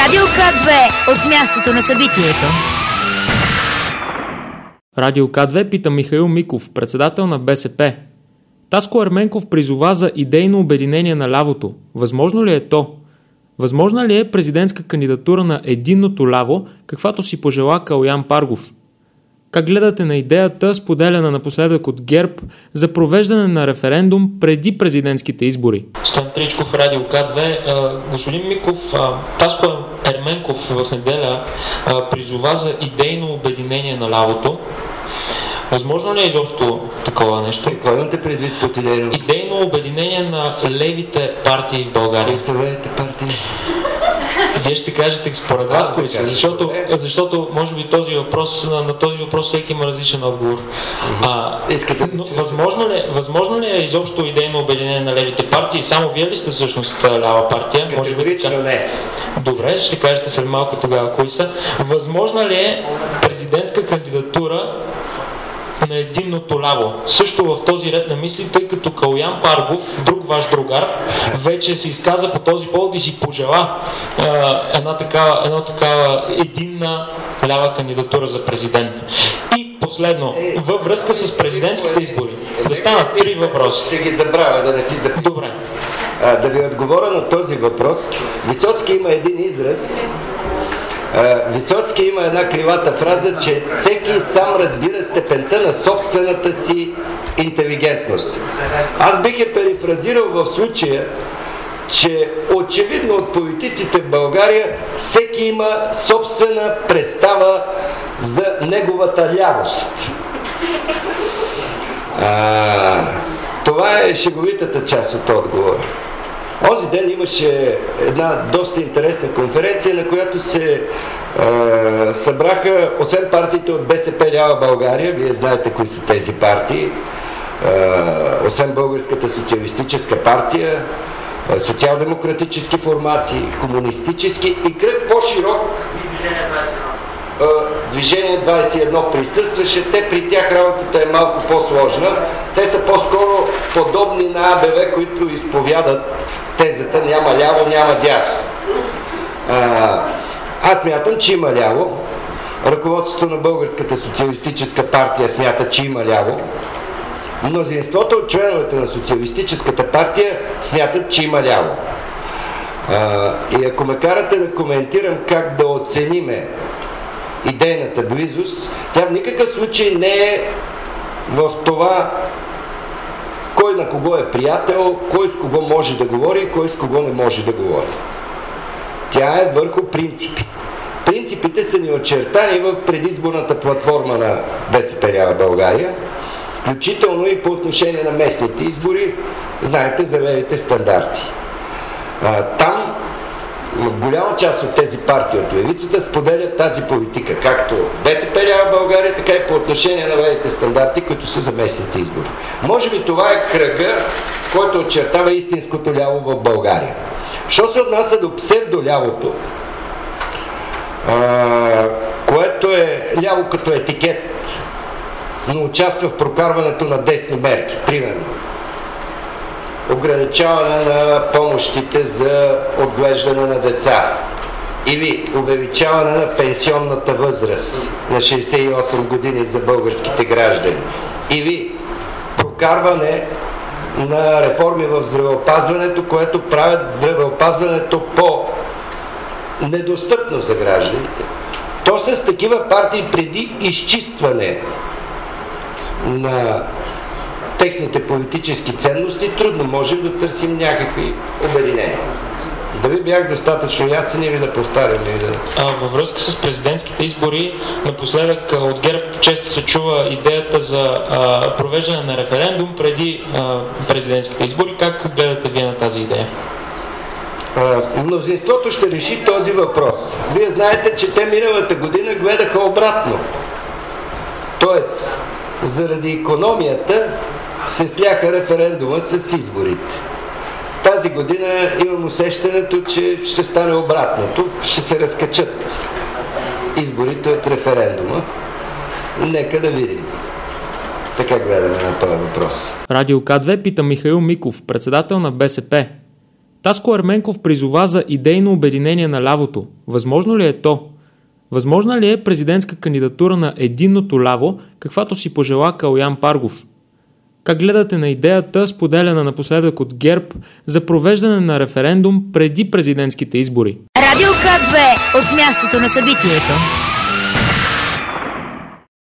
Радио К2 от мястото на събитието. Радио К2 пита Михаил Миков, председател на БСП. Таско Ерменков призова за идейно обединение на лявото. Възможно ли е то? Възможна ли е президентска кандидатура на единното ляво, каквато си пожела Калоян Паргов? Как гледате на идеята, споделена напоследък от ГЕРБ, за провеждане на референдум преди президентските избори? Стоян Тричков, Радио К2. Господин Миков, Таско Ерменков в неделя призова за идейно обединение на лявото. Възможно ли е изобщо такова нещо? Какво имате предвид под идейно? Идейно обединение на левите партии в България. Кои са левите партии? Вие ще кажете според вас кои са, защото може би на този въпрос всеки има различен отговор. Възможно ли е изобщо идейно обединение на левите партии? Само вие ли сте всъщност лява партия? Категорично не. Добре, ще кажете след малко тогава кои са. Възможна ли е президентска кандидатура на единното ляво? Също в този ред на мисли, тъй като Калоян Паргов, друг ваш другар, вече се изказа по този повод и си пожела една такава единна лява кандидатура за президент. И последно, във връзка с президентските избори, да станат 3 въпроса. Ще ги забравя, да не си запомня. Добре. Да ви отговоря на този въпрос. Висоцки има един израз. Висоцки има една кривата фраза, че всеки сам разбира степента на собствената си интелигентност. Аз бих я перифразирал в случая, че очевидно от политиците в България всеки има собствена представа за неговата лявост. Това е шеговитата част от отговора. Онзи ден имаше една доста интересна конференция, на която се събраха, освен партиите от БСП Лява България, вие знаете кои са тези партии, освен Българската социалистическа партия, социал-демократически формации, комунистически и кръг по-широк Движение 21 присъстваше. При тях работата е малко по-сложна. Те са по-скоро подобни на АБВ, които изповядат тезата няма ляво, няма дясно. Аз смятам, че има ляво. Ръководството на Българската социалистическа партия смята, че има ляво. Мнозинството от членовете на Социалистическата партия смятат, че има ляво. И ако ме карате да коментирам как да оцениме идейната близост, тя в никакъв случай не е в това кой на кого е приятел, кой с кого може да говори и кой с кого не може да говори. Тя е върху принципи. Принципите са ни очертани в предизборната платформа на БСП Лява България, включително и по отношение на местните избори, знаете, за левите стандарти. Там голяма част от тези партии от левицата споделят тази политика, както БСП Лява България, така и по отношение на левите стандарти, които са за местните избори. Може би това е кръга, който очертава истинското ляво в България. Що се отнася до псевдолявото, което е ляво като етикет, но участва в прокарването на десни мерки, примерно ограничаване на помощите за отглеждане на деца или увеличаване на пенсионната възраст на 68 години за българските граждани, или прокарване на реформи в здравеопазването, което правят здравеопазването по-недостъпно за гражданите. То с такива партии преди изчистване на техните политически ценности трудно можем да търсим някакви обединения. Дали бях достатъчно ясен или да повтарям? Във връзка с президентските избори, напоследък от ГЕРБ често се чува идеята за провеждане на референдум преди президентските избори. Как гледате вие на тази идея? Мнозинството ще реши този въпрос. Вие знаете, че те миналата година гледаха обратно. Тоест, заради икономията се сляха референдума с изборите. Тази година имам усещането, че ще стане обратното. Ще се разкачат изборите от референдума. Нека да видим. Така гледаме на този въпрос. Радио К2 пита Михаил Миков, председател на БСП. Таско Ерменков призова за идейно обединение на лявото. Възможно ли е то? Възможна ли е президентска кандидатура на единното ляво, каквато си пожела Калоян Паргов? Как гледате на идеята, споделена напоследък от ГЕРБ, за провеждане на референдум преди президентските избори? Радио К2 от мястото на събитието.